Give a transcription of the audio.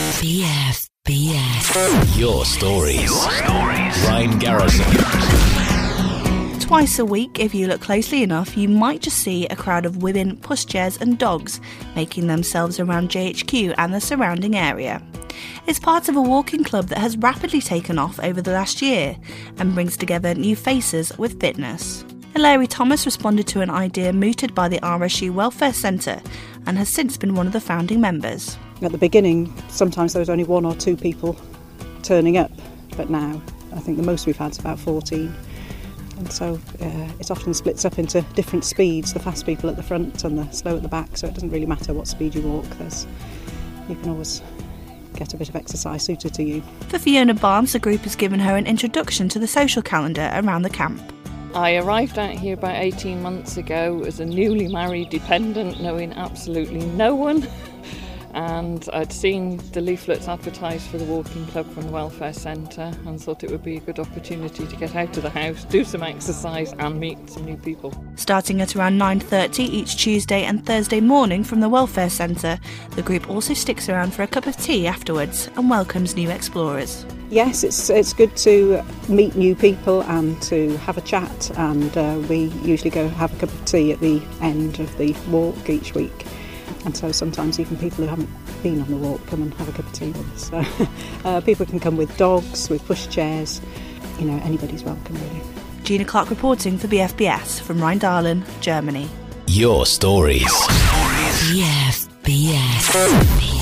BFBS. Your stories. Ryan Garrison. Twice a week, if you look closely enough, you might just see a crowd of women, pushchairs and dogs making themselves around JHQ and the surrounding area. It's part of a walking club that has rapidly taken off over the last year and brings together new faces with fitness. Hilary Thomas responded to an idea mooted by the RSU Welfare Centre and has since been one of the founding members. At the beginning, sometimes there was only 1 or 2 people turning up, but now I think the most we've had is about 14. And so it often splits up into different speeds, the fast people at the front and the slow at the back, so it doesn't really matter what speed you walk. You can always get a bit of exercise suited to you. For Fiona Barnes, the group has given her an introduction to the social calendar around the camp. I arrived out here about 18 months ago as a newly married dependent, knowing absolutely no one. And I'd seen the leaflets advertised for the walking club from the Welfare Centre and thought it would be a good opportunity to get out of the house, do some exercise and meet some new people. Starting at around 9:30 each Tuesday and Thursday morning from the Welfare Centre, the group also sticks around for a cup of tea afterwards and welcomes new explorers. Yes, it's good to meet new people and to have a chat, and we usually go have a cup of tea at the end of the walk each week. And so sometimes even people who haven't been on the walk come and have a cup of tea with us. So, people can come with dogs, with pushchairs, anybody's welcome really. Gina Clark reporting for BFBS from Rheindahlen, Germany. Your stories. BFBS.